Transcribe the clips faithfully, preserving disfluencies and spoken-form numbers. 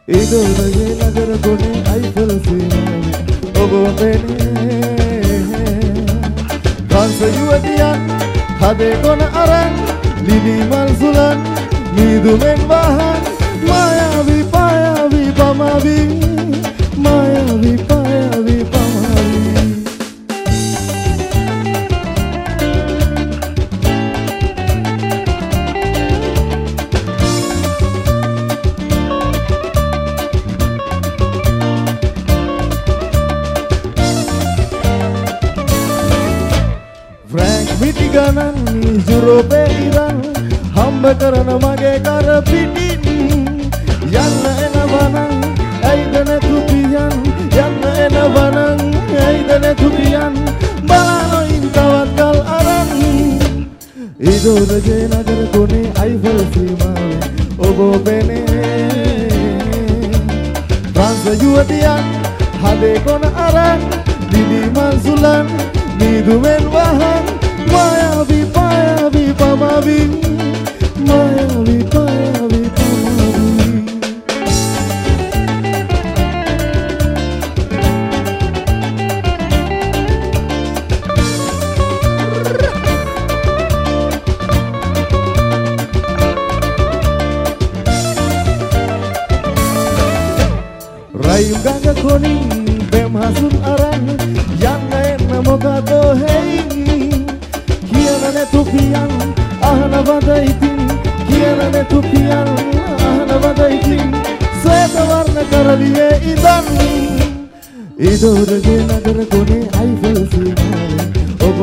ඉදොලගේ නගර ගොනේ අයිෆල් සීමාවේ ඔබ පෙනේ කාංශ යුවතියන් හදේ කොන අරන් ලිලි මල් සුලන් මීදුමෙන් වහන් මායාවී පායාවී පමාවී මායාවී පායාවී පමාවී මිටි ගණන් යුරෝපේ ඉරන් හම්බ කරන මගේ කර පිටින් යන්න එනවනං ඇයිද නැතු පියන් යන්න එනවනං ඇයිද නැතු පියන් බලනොයින් තවත් කල් අරන් ඉදොලගේ නගර කොනේ අයිෆල් සීමාවේ ඔබ පෙනේ කාංශ යුවතියන් හදේ කොන අරන් ලිලි මල් සුලන් මීදුමෙන් වහන් මායාවී පායාවී පමාවී මායාවී පායාවී පමාවී රයිම් ගඟ කොනින් බෙම් හසුන් අරන් යන්න එන්න මොකද හේයි කියන නැතු පියන් අහනවද ඉතින් කියන නැතු පියන් අහනවද ඉතින් ශ්වේත වර්ණ කරලියේ ඉදන් ඉදොරගේ නගර කොනේ අයිෆල් සීමාවේ ඔබ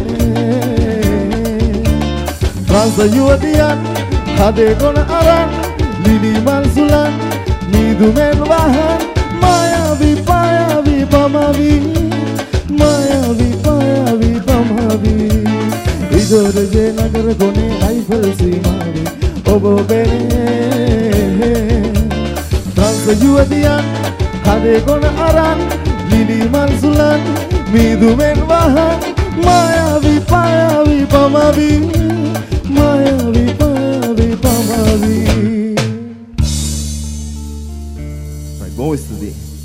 පෙනේ කාංශ යුවතියන් හදේ කොන අරන් ලිලි මල් සුලන් මීදුමෙන් වහන් මායාවී පායාවී පමාවී මායාවී පායාවී පමාවී ඉදොරගේ නගර කොනේ අයිෆල් සීමාවේ ඔබ පෙනේ කාංශ යුවතියන් හදේ කොන අරන් ලිලි මල් සුලන් මීදුමෙන් වහන් මායාවී පායාවී පමාවී මායාවී පායාවී පමාවී. Right, bom estudar.